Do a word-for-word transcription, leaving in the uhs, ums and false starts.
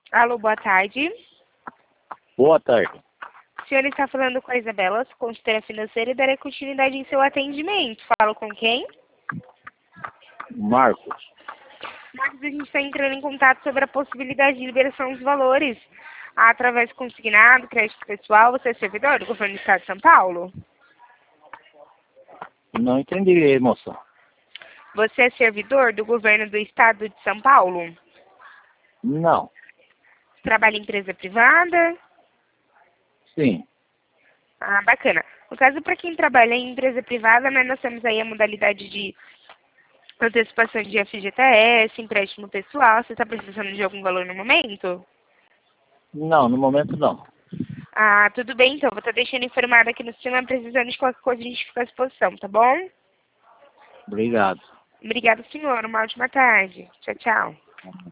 Alô, boa tarde. Boa tarde. O senhor está falando com a Isabela, consultora financeira, e darei continuidade em seu atendimento. Falo com quem? Marcos. Marcos, a gente está entrando em contato sobre a possibilidade de liberação dos valores através de consignado, crédito pessoal. Você é servidor do governo do estado de São Paulo? Não entendi, moça. Você é servidor do governo do estado de São Paulo? Não. Trabalha em empresa privada? Sim. Ah, bacana. No caso, para quem trabalha em empresa privada, né, nós temos aí a modalidade de antecipação de F G T S, empréstimo pessoal. Você está precisando de algum valor no momento? Não, no momento não. Ah, tudo bem, então. Vou estar deixando informado aqui no sistema, precisando de qualquer coisa, a gente fica à disposição, tá bom? Obrigado. Obrigada, senhor. Uma ótima tarde. Tchau, tchau.